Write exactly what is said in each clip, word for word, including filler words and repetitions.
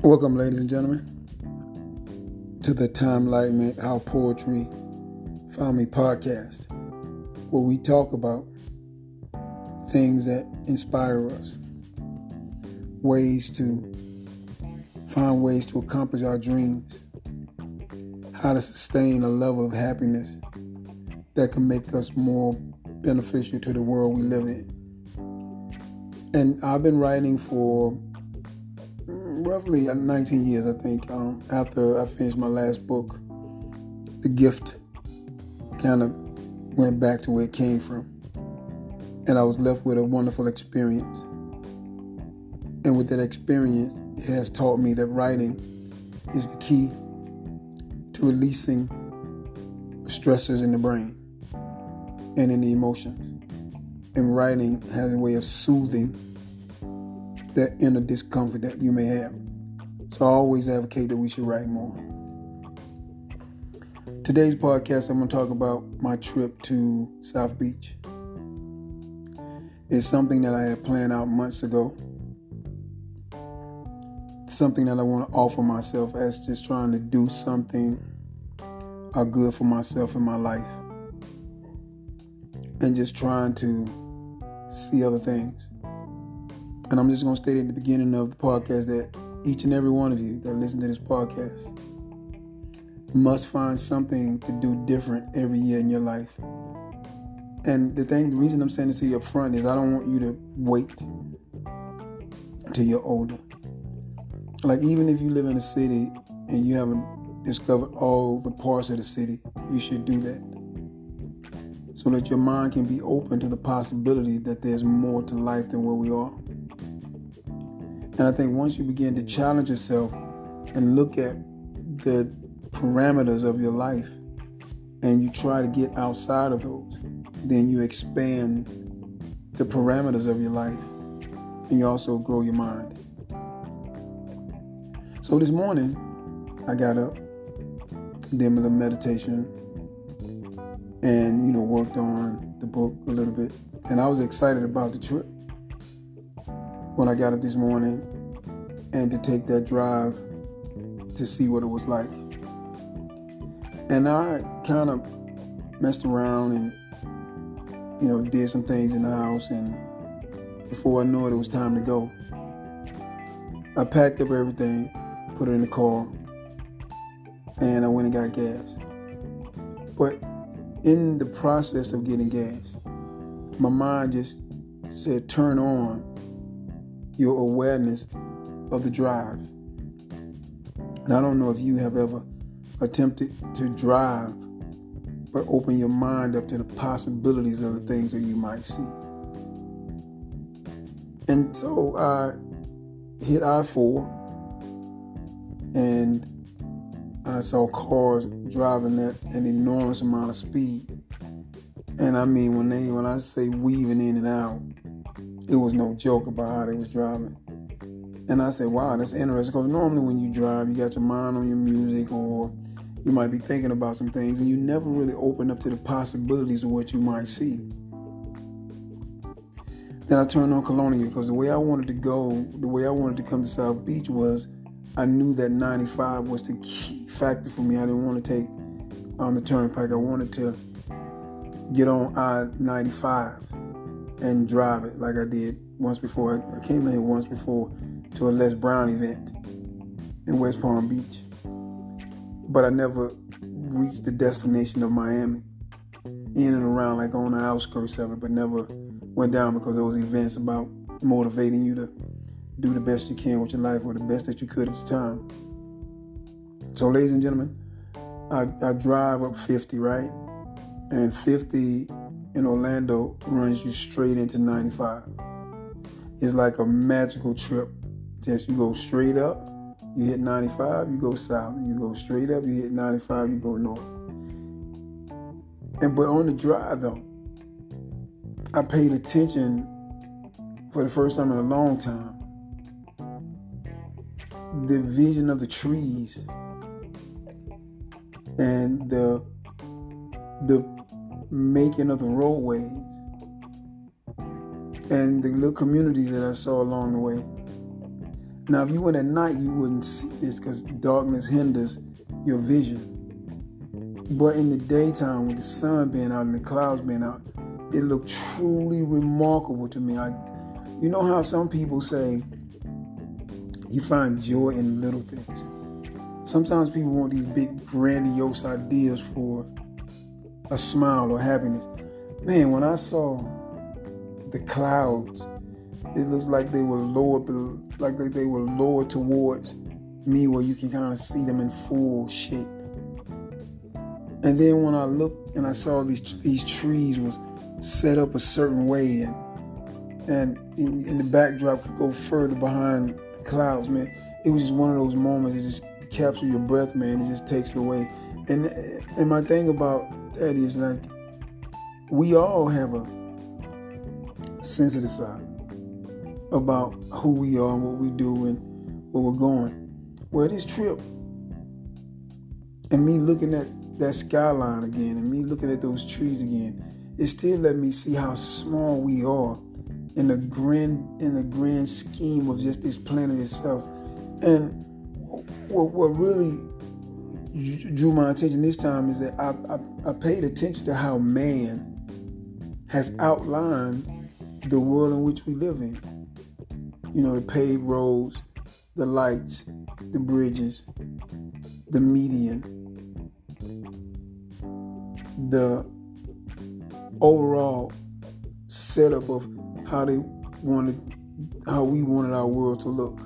Welcome, ladies and gentlemen, to the Time Enlightenment How Poetry Found Me podcast, where we talk about things that inspire us, ways to find ways to accomplish our dreams, how to sustain a level of happiness that can make us more beneficial to the world we live in. And I've been writing for roughly nineteen years, I think, um, after I finished my last book. The gift kind of went back to where it came from. And I was left with a wonderful experience. And with that experience, it has taught me that writing is the key to releasing stressors in the brain and in the emotions. And writing has a way of soothing that inner discomfort that you may have. So I always advocate that we should write more. Today's podcast, I'm going to talk about my trip to South Beach. It's something that I had planned out months ago. Something that I want to offer myself as just trying to do something uh, good for myself in my life. And just trying to see other things. And I'm just going to state at the beginning of the podcast that each and every one of you that listen to this podcast must find something to do different every year in your life. And the thing, the reason I'm saying this to you up front is I don't want you to wait until you're older. Like, even if you live in a city and you haven't discovered all the parts of the city, you should do that, so that your mind can be open to the possibility that there's more to life than where we are. And I think once you begin to challenge yourself and look at the parameters of your life and you try to get outside of those, then you expand the parameters of your life and you also grow your mind. So this morning, I got up, did a little meditation, and, you know, worked on the book a little bit. And I was excited about the trip when I got up this morning and to take that drive to see what it was like. And I kind of messed around and, you know, did some things in the house. And before I knew it, it was time to go. I packed up everything, put it in the car, and I went and got gas. But in the process of getting gas, my mind just said, turn on your awareness of the drive. And I don't know if you have ever attempted to drive, but open your mind up to the possibilities of the things that you might see. And so I hit I four, and I saw cars driving at an enormous amount of speed. And I mean, when they when I say weaving in and out, it was no joke about how they was driving. And I said, wow, that's interesting. Because normally when you drive, you got your mind on your music, or you might be thinking about some things, and you never really open up to the possibilities of what you might see. Then I turned on Colonial, because the way I wanted to go, the way I wanted to come to South Beach was, I knew that ninety-five was the key factor for me. I didn't want to take on the turnpike. I wanted to get on I ninety-five and drive it like I did once before. I came in here once before to a Les Brown event in West Palm Beach. But I never reached the destination of Miami. In and around, like on the outskirts of it, but never went down because there was events about motivating you to do the best you can with your life, or the best that you could at the time. So, ladies and gentlemen, I, I drive up fifty, right? And fifty in Orlando runs you straight into ninety-five. It's like a magical trip. Just you go straight up, you hit ninety-five, you go south. You go straight up, you hit ninety-five, you go north. And but on the drive though, I paid attention for the first time in a long time. The vision of the trees and the the making of the roadways and the little communities that I saw along the way. Now, if you went at night, you wouldn't see this because darkness hinders your vision. But in the daytime, with the sun being out and the clouds being out, it looked truly remarkable to me. I, you know how some people say you find joy in little things. Sometimes people want these big, grandiose ideas for a smile or happiness. Man, when I saw the clouds, it looks like they were lowered, like they were lowered towards me, where you can kind of see them in full shape. And then when I looked and I saw these these trees was set up a certain way, and and in, in the backdrop could go further behind the clouds, man. It was just one of those moments. It just captures your breath, man. It just takes it away. And and my thing about that is, like, we all have a sensitive side about who we are and what we do and where we're going. Well, this trip and me looking at that skyline again and me looking at those trees again, it still let me see how small we are in the grand in the grand scheme of just this planet itself. And what, what really drew my attention this time is that I, I, I paid attention to how man has outlined the world in which we live in. You know, the paved roads, the lights, the bridges, the median, the overall setup of how they wanted, how we wanted our world to look.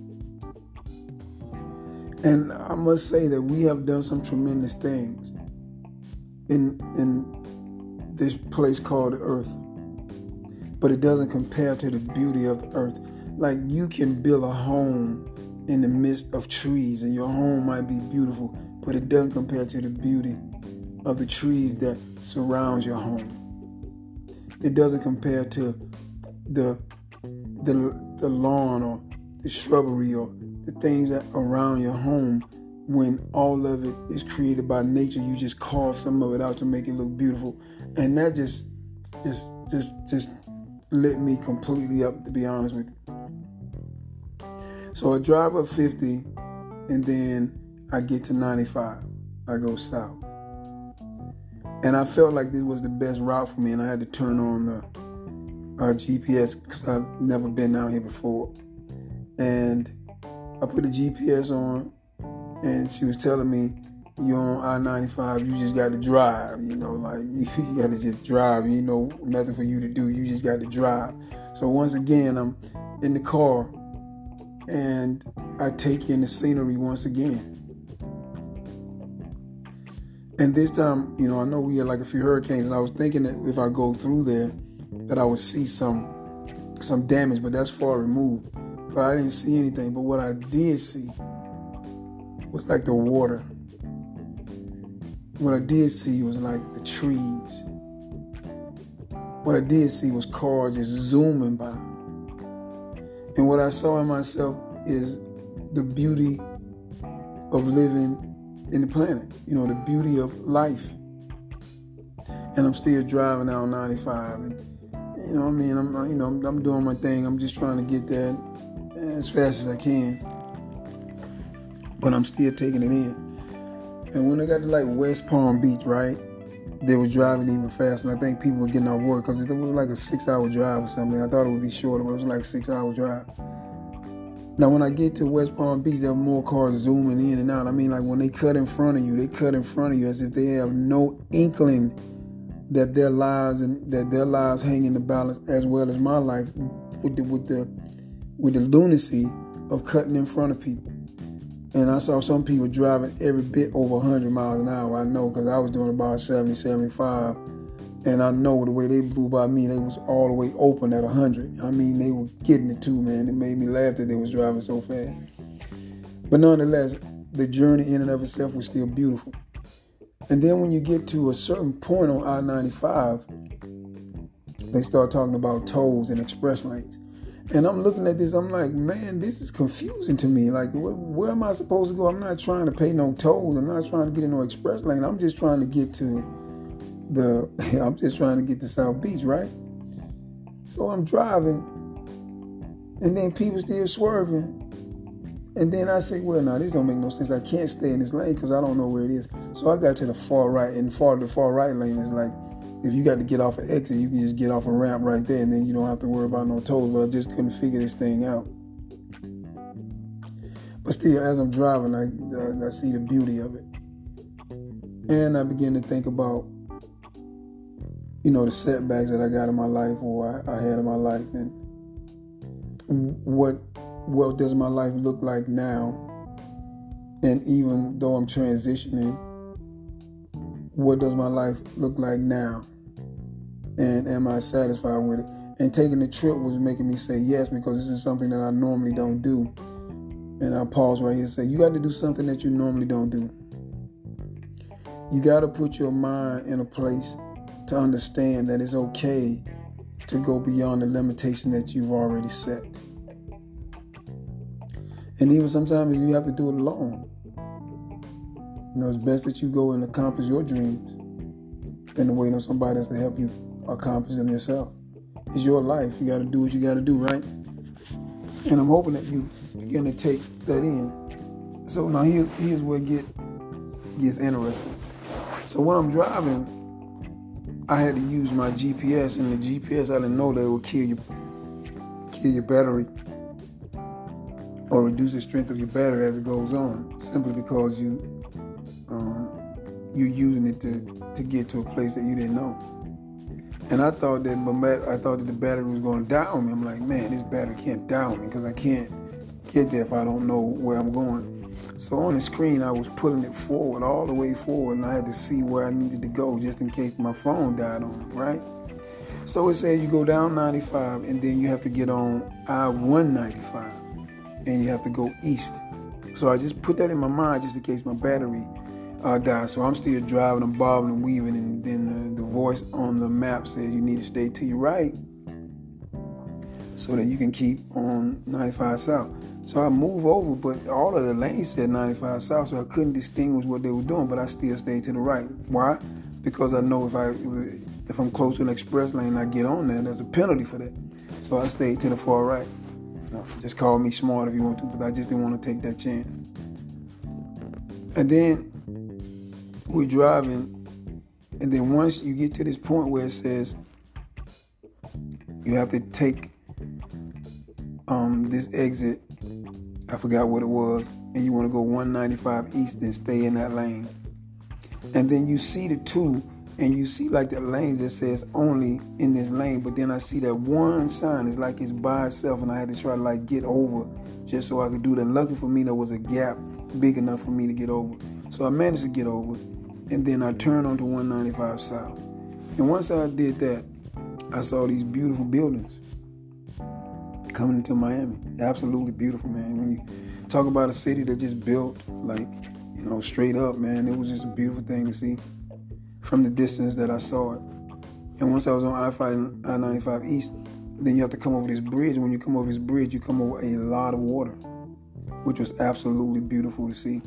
And I must say that we have done some tremendous things in in this place called the earth. But it doesn't compare to the beauty of the earth. Like, you can build a home in the midst of trees, and your home might be beautiful, but it doesn't compare to the beauty of the trees that surround your home. It doesn't compare to the the the lawn or the shrubbery or the things that are around your home, when all of it is created by nature. You just carve some of it out to make it look beautiful, and that just just just just lit me completely up, to be honest with you. So I drive up fifty, and then I get to ninety-five. I go south. And I felt like this was the best route for me, and I had to turn on the uh, G P S because I've never been down here before. And I put the G P S on, and she was telling me, you're on I ninety-five, you just got to drive, you know, like, you, you got to just drive, you know, nothing for you to do, you just got to drive. So once again, I'm in the car, and I take in the scenery once again. And this time, you know, I know we had like a few hurricanes, and I was thinking that if I go through there, that I would see some some damage, but that's far removed. But I didn't see anything. But what I did see was like the water. What I did see was like the trees. What I did see was cars just zooming by. And what I saw in myself is the beauty of living in the planet, you know, the beauty of life. And I'm still driving out ninety-five, and you know, I mean, I'm, you know, I'm, I'm doing my thing. I'm just trying to get there as fast as I can, but I'm still taking it in. And when I got to like West Palm Beach, right, they were driving even faster. And I think people were getting off work because it was like a six-hour drive or something. I thought it would be shorter, but it was like a six-hour drive. Now, when I get to West Palm Beach, there are more cars zooming in and out. I mean, like, when they cut in front of you, they cut in front of you as if they have no inkling that their lives and that their lives hang in the balance, as well as my life, with the with the with the lunacy of cutting in front of people. And I saw some people driving every bit over one hundred miles an hour. I know, because I was doing about seventy, seventy-five. And I know the way they blew by me, they was all the way open at one hundred. I mean, they were getting it too, man. It made me laugh that they was driving so fast. But nonetheless, the journey in and of itself was still beautiful. And then when you get to a certain point on I ninety-five, they start talking about tolls and express lanes. And I'm looking at this, I'm like, man, this is confusing to me. Like, where, where am I supposed to go? I'm not trying to pay no tolls. I'm not trying to get in no express lane. I'm just trying to get to the, I'm just trying to get to South Beach, right? So I'm driving, and then people still swerving. And then I say, well, now, this don't make no sense. I can't stay in this lane because I don't know where it is. So I got to the far right, and far the far right lane is like, if you got to get off an exit, you can just get off a ramp right there, and then you don't have to worry about no tolls. But I just couldn't figure this thing out. But still, as I'm driving, I, I, I see the beauty of it. And I begin to think about, you know, the setbacks that I got in my life, or I, I had in my life, and what what does my life look like now? And even though I'm transitioning, what does my life look like now? And am I satisfied with it? And taking the trip was making me say yes, because this is something that I normally don't do. And I'll pause right here and say, you got to do something that you normally don't do. You got to put your mind in a place to understand that it's okay to go beyond the limitation that you've already set. And even sometimes you have to do it alone. You know, it's best that you go and accomplish your dreams than to wait on somebody else to help you accomplish them yourself. It's your life. You got to do what you got to do, right? And I'm hoping that you begin to take that in. So now here, here's where it get, gets interesting. So when I'm driving, I had to use my G P S, and the G P S, I didn't know that it would kill your, kill your battery or reduce the strength of your battery as it goes on, simply because you, um, you're using it to, to get to a place that you didn't know. And I thought that my, I thought that the battery was going to die on me. I'm like, man, this battery can't die on me because I can't get there if I don't know where I'm going. So on the screen, I was pulling it forward, all the way forward, and I had to see where I needed to go just in case my phone died on me, right? So it said you go down ninety-five, and then you have to get on I one ninety-five, and you have to go east. So I just put that in my mind just in case my battery uh, died. So I'm still driving and bobbing and weaving, and then the, the voice on the map said you need to stay to your right so that you can keep on ninety-five south. So I move over, but all of the lanes said ninety-five south, so I couldn't distinguish what they were doing, but I still stayed to the right. Why? Because I know if, I, if I'm close to an express lane and I get on there, there's a penalty for that. So I stayed to the far right. No, just call me smart if you want to, but I just didn't want to take that chance. And then we're driving, and then once you get to this point where it says you have to take um, this exit, I forgot what it was, and you want to go one ninety-five east and stay in that lane. And then you see the two, and you see like the lane that says only in this lane, but then I see that one sign is like it's by itself, and I had to try to like get over just so I could do that. Lucky for me, there was a gap big enough for me to get over. So I managed to get over, and then I turned onto one ninety-five south. And once I did that, I saw these beautiful buildings coming into Miami. Absolutely beautiful, man. When you talk about a city that just built, like, you know, straight up, man, it was just a beautiful thing to see from the distance that I saw it. And once I was on I ninety-five East, then you have to come over this bridge. And when you come over this bridge, you come over a lot of water, which was absolutely beautiful to see.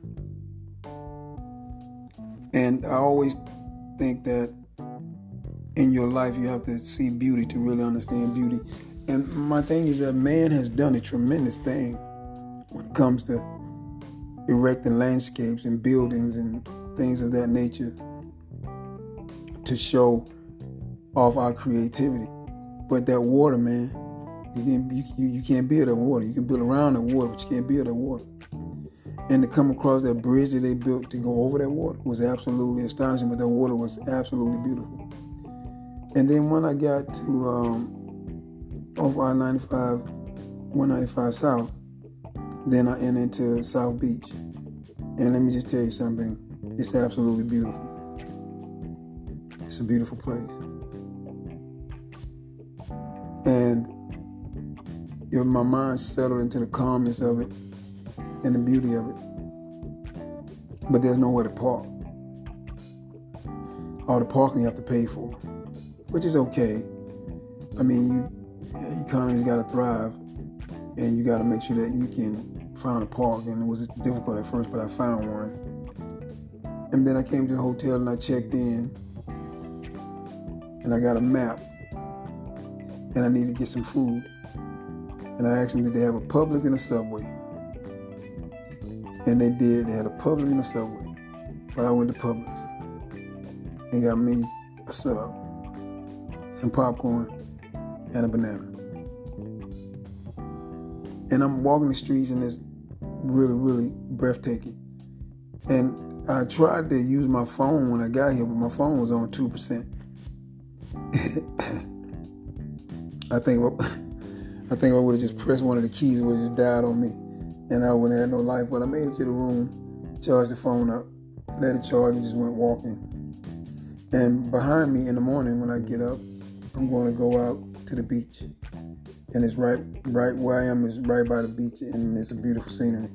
And I always think that in your life, you have to see beauty to really understand beauty. And my thing is that man has done a tremendous thing when it comes to erecting landscapes and buildings and things of that nature to show off our creativity. But that water, man, you can't, you, you can't build that water. You can build around that water, but you can't build that water. And to come across that bridge that they built to go over that water was absolutely astonishing, but that water was absolutely beautiful. And then when I got to um, off I ninety-five, one ninety-five South, then I entered into South Beach. And let me just tell you something, it's absolutely beautiful. It's a beautiful place. And you know, my mind settled into the calmness of it and the beauty of it. But there's nowhere to park. All the parking you have to pay for, which is okay. I mean, you, the economy's got to thrive, and you got to make sure that you can find a park. And it was difficult at first, but I found one. And then I came to the hotel and I checked in, and I got a map, and I needed to get some food. And I asked them, did they have a Publix and a Subway? And they did. They had a Publix and a Subway. But I went to Publix and got me a sub, some popcorn, and a banana. And I'm walking the streets and it's really, really breathtaking. And I tried to use my phone when I got here, but my phone was on two percent. I think I think I would have just pressed one of the keys, it would have just died on me. And I wouldn't have had no life. But I made it to the room, charged the phone up, let it charge, and just went walking. And behind me in the morning when I get up, I'm going to go out to the beach. And it's right right where I am is right by the beach, and it's a beautiful scenery.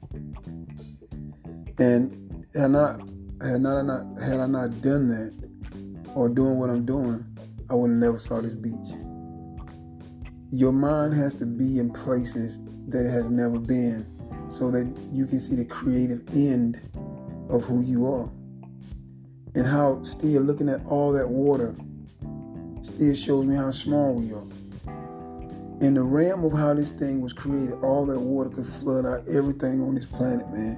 And had not had not, not had I not done that or doing what I'm doing, I would have never saw this beach. Your mind has to be in places that it has never been so that you can see the creative end of who you are. And how still looking at all that water still shows me how small we are. In the realm of how this thing was created, all that water could flood out everything on this planet, man.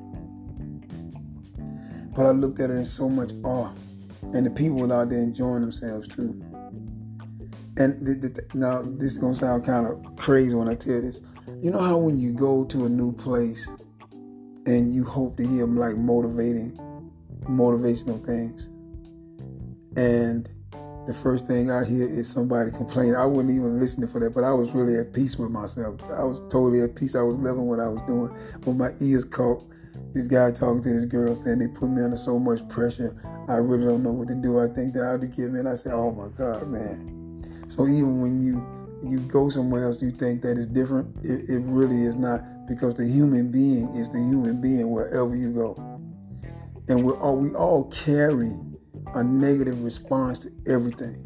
But I looked at it in so much awe. And the people were out there enjoying themselves too. And th- th- now this is going to sound kind of crazy when I tell this. You know how when you go to a new place and you hope to hear like motivating, motivational things, and the first thing I hear is somebody complaining. I wasn't even listening for that, but I was really at peace with myself. I was totally at peace. I was loving what I was doing. But my ears caught this guy talking to this girl saying they put me under so much pressure. I really don't know what to do. I think they ought to give me. And I said, oh my God, man. So even when you you go somewhere else, you think that it's different. It, it really is not, because the human being is the human being wherever you go. And we all, we all carry a negative response to everything.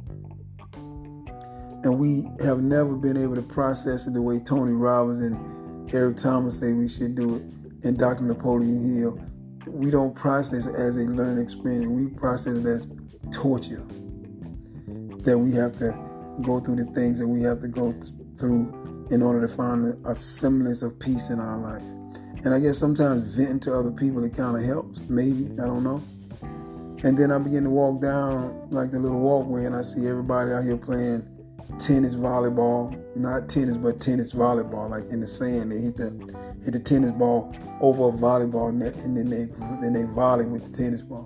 And we have never been able to process it the way Tony Robbins and Eric Thomas say we should do it, and Doctor Napoleon Hill. We don't process it as a learning experience. We process it as torture. That we have to go through the things that we have to go th- through in order to find a, a semblance of peace in our life. And I guess sometimes venting to other people, it kind of helps. Maybe, I don't know. And then I begin to walk down like the little walkway, and I see everybody out here playing tennis volleyball. Not tennis, but tennis volleyball, like in the sand. They hit the hit the tennis ball over a volleyball net, and then they then they volley with the tennis ball.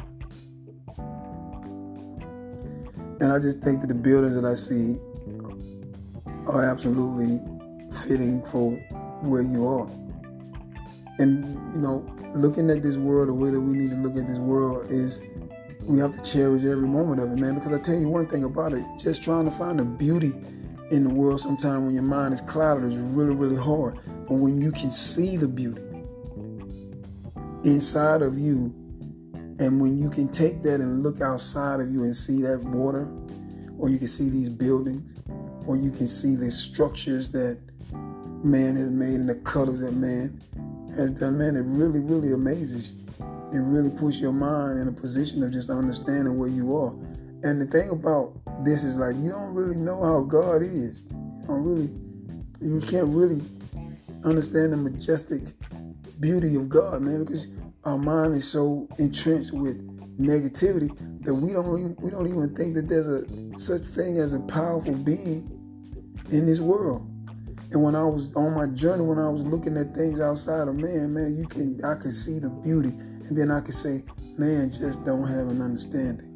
And I just think that the buildings that I see are absolutely fitting for where you are. And, you know, looking at this world, the way that we need to look at this world is we have to cherish every moment of it, man. Because I tell you one thing about it, just trying to find the beauty in the world sometimes when your mind is clouded is really, really hard. But when you can see the beauty inside of you, and when you can take that and look outside of you and see that water, or you can see these buildings, or you can see the structures that man has made and the colors that man has done, man, it really, really amazes you. It really puts your mind in a position of just understanding where you are. And the thing about this is like, you don't really know how God is. You don't really, you can't really understand the majestic beauty of God, man, because our mind is so entrenched with negativity that we don't even, we don't even think that there's a such thing as a powerful being in this world. And when I was on my journey, when I was looking at things outside of man, man, you can I could see the beauty, and then I could say, man just don't have an understanding.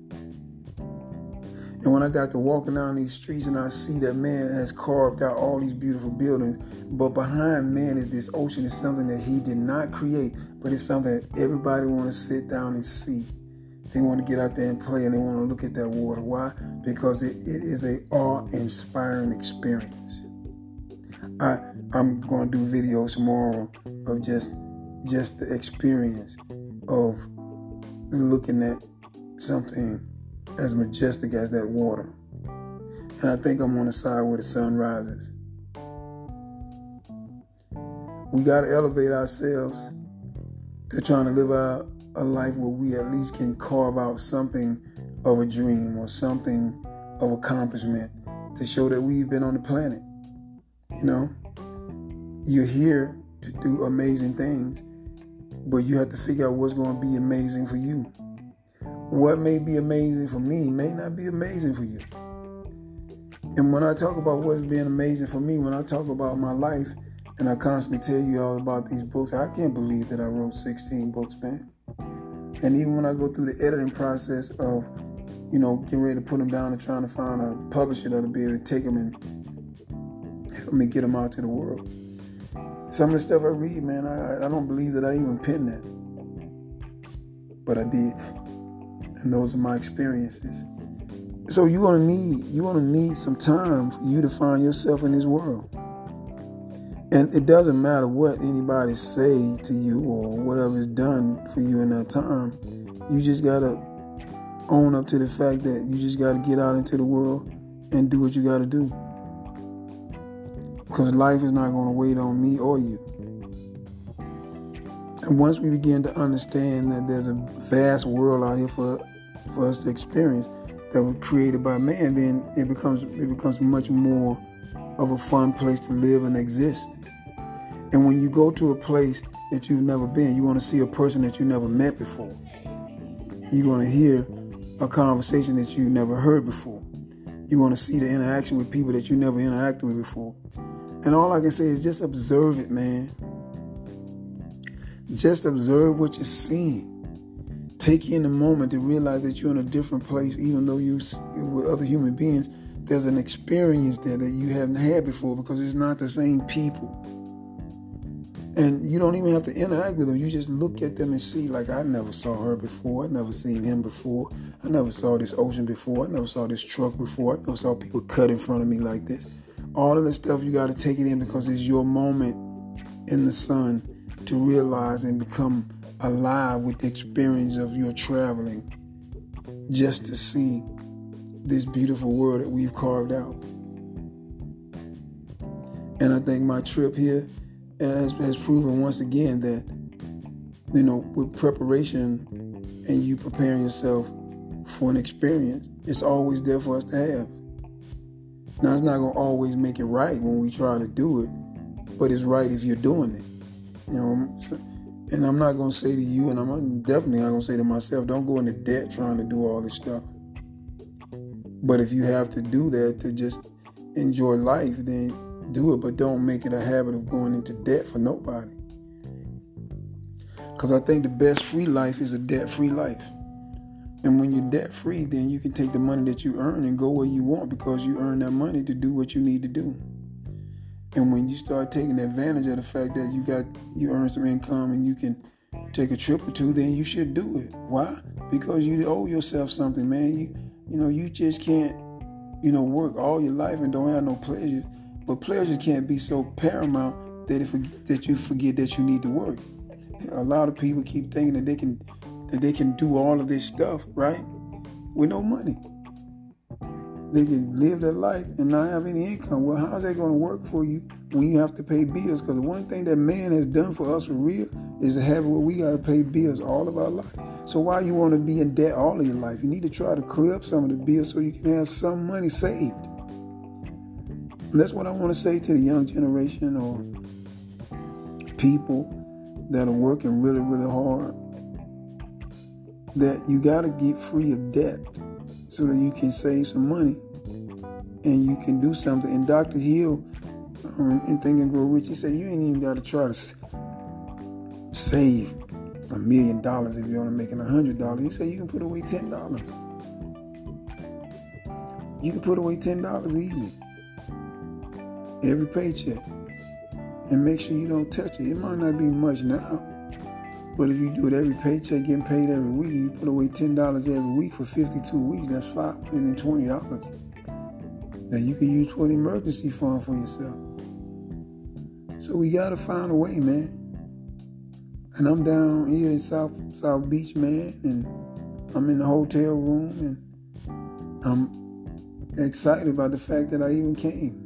And when I got to walking down these streets and I see that man has carved out all these beautiful buildings, but behind man is this ocean, is something that he did not create, but it's something that everybody want to sit down and see. They want to get out there and play, and they want to look at that water. Why? Because it, it is a awe-inspiring experience. I, I'm going to do videos tomorrow of just, just the experience of looking at something as majestic as that water. And I think I'm on the side where the sun rises. We got to elevate ourselves to trying to live out a life where we at least can carve out something of a dream or something of accomplishment to show that we've been on the planet. You know, you're here to do amazing things, but you have to figure out what's going to be amazing for you. What may be amazing for me may not be amazing for you. And when I talk about what's been amazing for me, when I talk about my life, and I constantly tell you all about these books, I can't believe that I wrote sixteen books, man. And even when I go through the editing process of, you know, getting ready to put them down and trying to find a publisher that'll be able to take them and help me get them out to the world. Some of the stuff I read, man, I, I don't believe that I even penned that. But I did. And those are my experiences. So you're gonna need, you're gonna need some time for you to find yourself in this world. And it doesn't matter what anybody say to you or whatever is done for you in that time. You just gotta own up to the fact that you just gotta get out into the world and do what you gotta do. Because life is not gonna wait on me or you. And once we begin to understand that there's a vast world out here for for us to experience that was created by man, then it becomes it becomes much more of a fun place to live and exist. And when you go to a place that you've never been, you're going to see a person that you never met before. You're going to hear a conversation that you never heard before. You're going to see the interaction with people that you never interacted with before. And all I can say is just observe it, man. Just observe what you're seeing. Take in the moment to realize that you're in a different place, even though you're with other human beings. There's an experience there that you haven't had before because it's not the same people. And you don't even have to interact with them. You just look at them and see, like, I never saw her before. I never seen him before. I never saw this ocean before. I never saw this truck before. I never saw people cut in front of me like this. All of this stuff, you got to take it in because it's your moment in the sun to realize and become alive with the experience of your traveling just to see this beautiful world that we've carved out. And I think my trip here has, has proven once again that, you know, with preparation and you preparing yourself for an experience, it's always there for us to have. Now, it's not going to always make it right when we try to do it, but it's right if you're doing it. You know, so, and I'm not going to say to you, and I'm definitely not going to say to myself, don't go into debt trying to do all this stuff. But if you have to do that to just enjoy life, then do it. But don't make it a habit of going into debt for nobody. Because I think the best free life is a debt-free life. And when you're debt-free, then you can take the money that you earn and go where you want because you earn that money to do what you need to do. And when you start taking advantage of the fact that you got you earn some income and you can take a trip or two, then you should do it. Why? Because you owe yourself something, man. You you know, you just can't, you know, work all your life and don't have no pleasure. But pleasure can't be so paramount that it, that you forget that you need to work. A lot of people keep thinking that they can that they can do all of this stuff, right, with no money. They can live their life and not have any income. Well, how's that going to work for you when you have to pay bills? Because the one thing that man has done for us for real is to have what we got to pay bills all of our life. So why you want to be in debt all of your life? You need to try to clear up some of the bills so you can have some money saved. And that's what I want to say to the young generation or people that are working really, really hard. That you got to get free of debt so that you can save some money and you can do something. And Doctor Hill um, in Think and Grow Rich, he said you ain't even got to try to s- save a million dollars if you're only making a hundred dollars. He said you can put away ten dollars. You can put away ten dollars easy every paycheck and make sure you don't touch it. It might not be much now, but if you do it every paycheck, getting paid every week, you put away ten dollars every week for fifty-two weeks, that's five hundred twenty dollars. That you can use for an emergency fund for yourself. So we got to find a way, man. And I'm down here in South South Beach, man, and I'm in the hotel room, and I'm excited about the fact that I even came.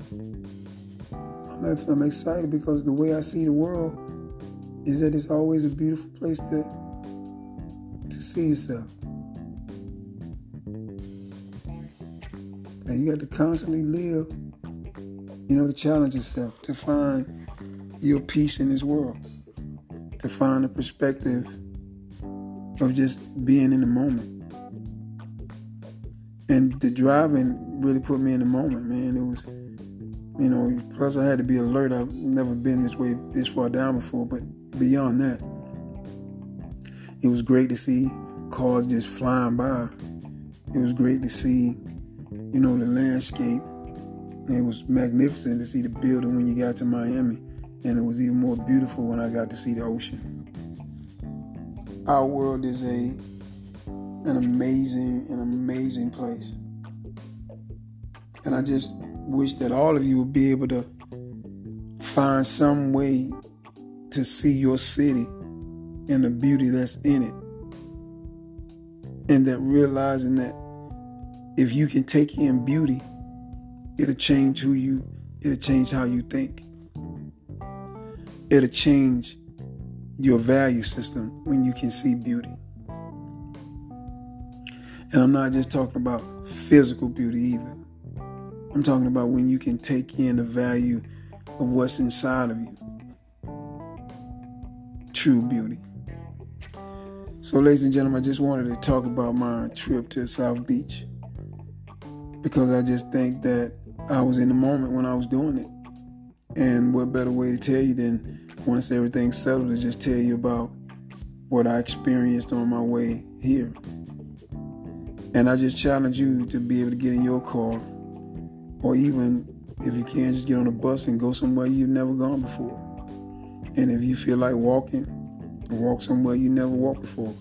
I'm, I'm excited because the way I see the world is that it's always a beautiful place to to see yourself. And you got to constantly live, you know, to challenge yourself, to find your peace in this world, to find a perspective of just being in the moment. And the driving really put me in the moment, man. It was, you know, plus I had to be alert. I've never been this way, this far down before, but beyond that, it was great to see cars just flying by. It was great to see, you know, the landscape. And it was magnificent to see the building when you got to Miami. And it was even more beautiful when I got to see the ocean. Our world is a an amazing, an amazing place. And I just wish that all of you would be able to find some way to see your city and the beauty that's in it. And that realizing that if you can take in beauty, it'll change who you, it'll change how you think. It'll change your value system when you can see beauty. And I'm not just talking about physical beauty either. I'm talking about when you can take in the value of what's inside of you. True beauty. So, ladies and gentlemen, I just wanted to talk about my trip to South Beach, because I just think that I was in the moment when I was doing it. And what better way to tell you than once everything's settled to just tell you about what I experienced on my way here. And I just challenge you to be able to get in your car, or even if you can, just get on a bus and go somewhere you've never gone before. And if you feel like walking, walk somewhere you never walked before,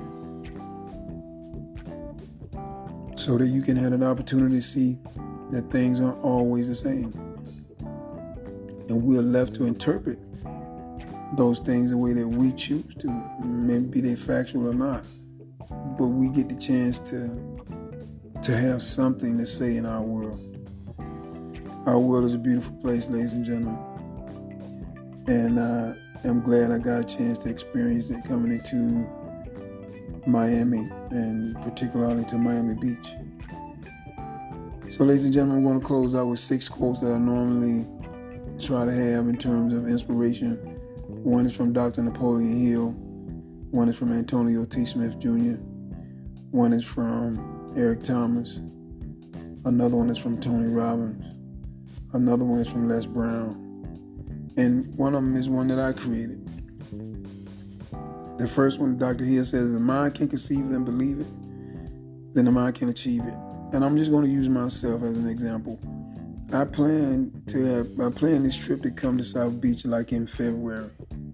so that you can have an opportunity to see that things aren't always the same. And we're left to interpret those things the way that we choose to. Maybe they're factual or not, but we get the chance to to have something to say in our world. Our world is a beautiful place, ladies and gentlemen. And uh, I'm glad I got a chance to experience it coming into Miami, and particularly to Miami Beach. So, ladies and gentlemen, I'm going to close out with six quotes that I normally try to have in terms of inspiration. One is from Doctor Napoleon Hill. One is from Antonio T. Smith Junior One is from Eric Thomas. Another one is from Tony Robbins. Another one is from Les Brown. And one of them is one that I created. The first one, Doctor Hill says, the mind can conceive it and believe it, then the mind can achieve it. And I'm just going to use myself as an example. I plan to have, I plan this trip to come to South Beach like in February.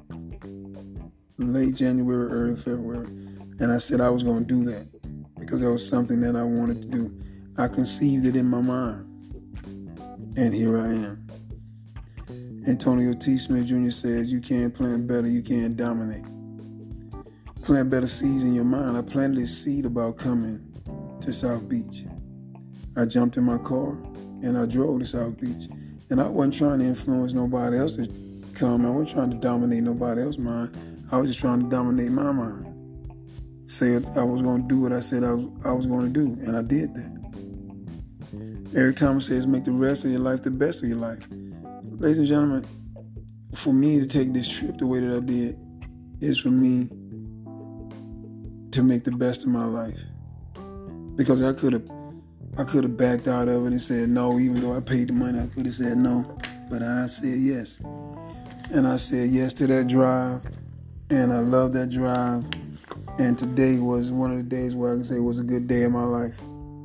Late January, early February. And I said I was going to do that because that was something that I wanted to do. I conceived it in my mind. And here I am. Antonio T. Smith Junior says, you can't plan better, you can't dominate. Plant better seeds in your mind. I planted this seed about coming to South Beach. I jumped in my car and I drove to South Beach. And I wasn't trying to influence nobody else to come. I wasn't trying to dominate nobody else's mind. I was just trying to dominate my mind. Said I was going to do what I said I was, I was going to do, and I did that. Eric Thomas says, make the rest of your life the best of your life. Ladies and gentlemen, for me to take this trip the way that I did is for me to make the best of my life. Because I could have I could have backed out of it and said no, even though I paid the money, I could have said no. But I said yes. And I said yes to that drive. And I love that drive. And today was one of the days where I can say it was a good day in my life.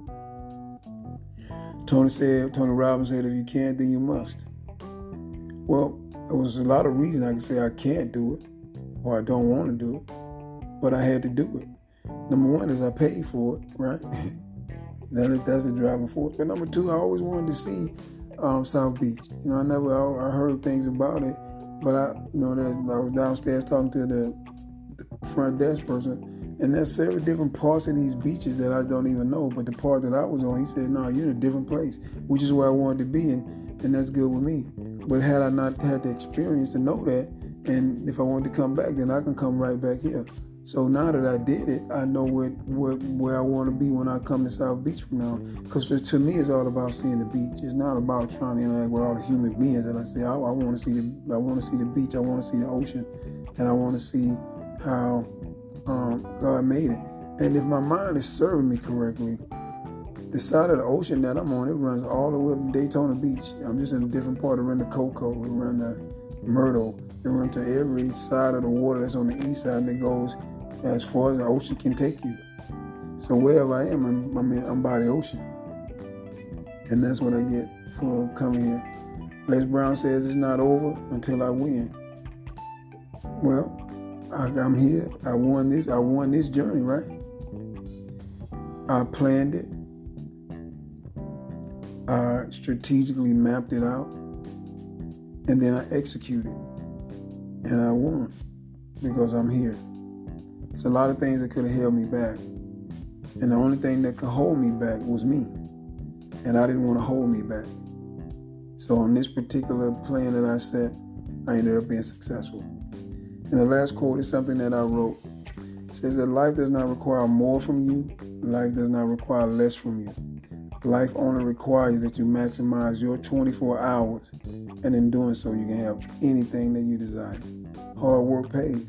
Tony said, Tony Robbins said, if you can't, then you must. Well, there was a lot of reasons I could say I can't do it or I don't want to do it, but I had to do it. Number one is I paid for it, right? that, that's the driving force. But number two, I always wanted to see um, South Beach. You know, I never, I, I heard things about it, but I, you know, I was downstairs talking to the, the front desk person, and there's several different parts of these beaches that I don't even know. But the part that I was on, he said, no, you're in a different place, which is where I wanted to be, and, and that's good with me. But had I not had the experience to know that, and if I wanted to come back, then I can come right back here. So now that I did it, I know what, what where I want to be when I come to South Beach from now. Because to me, it's all about seeing the beach. It's not about trying to interact with all the human beings that I see. I, I want to see the I want to see the beach. I want to see the ocean, and I want to see how um, God made it. And if my mind is serving me correctly, the side of the ocean that I'm on, it runs all the way up to Daytona Beach. I'm just in a different part. It runs to Cocoa. It runs to Myrtle. It runs to every side of the water that's on the east side, and it goes as far as the ocean can take you. So wherever I am, I'm, I'm, in, I'm by the ocean. And that's what I get for coming here. Les Brown says it's not over until I win. Well, I, I'm here. I won this. I won this journey, right? I planned it. I strategically mapped it out. And then I executed. And I won because I'm here. There's a lot of things that could have held me back. And the only thing that could hold me back was me. And I didn't want to hold me back. So on this particular plan that I set, I ended up being successful. And the last quote is something that I wrote. It says that life does not require more from you. Life does not require less from you. Life only requires that you maximize your twenty-four hours. And in doing so, you can have anything that you desire. Hard work pays.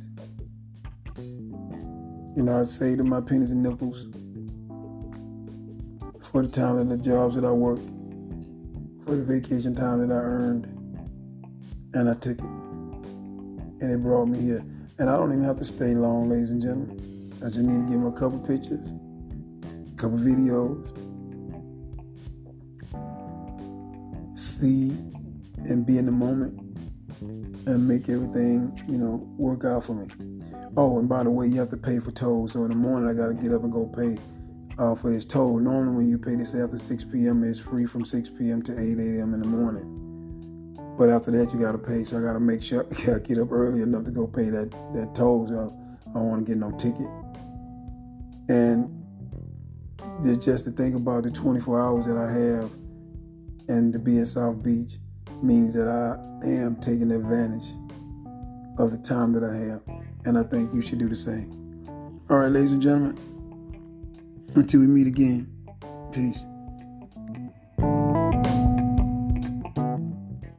You know, I saved my pennies and nickels for the time and the jobs that I worked, for the vacation time that I earned, and I took it. And it brought me here. And I don't even have to stay long, ladies and gentlemen. I just need to give them a couple pictures, a couple videos, see and be in the moment, and make everything, you know, work out for me. Oh, and by the way, you have to pay for toll. So in the morning, I got to get up and go pay uh, for this toll. Normally, when you pay this after six p.m., it's free from six p.m. to eight a.m. in the morning. But after that, you got to pay. So I got to make sure I get up early enough to go pay that, that toll. So I don't want to get no ticket. And just to think about the twenty-four hours that I have and to be in South Beach means that I am taking advantage of the time that I have. And I think you should do the same. All right, ladies and gentlemen, until we meet again, peace.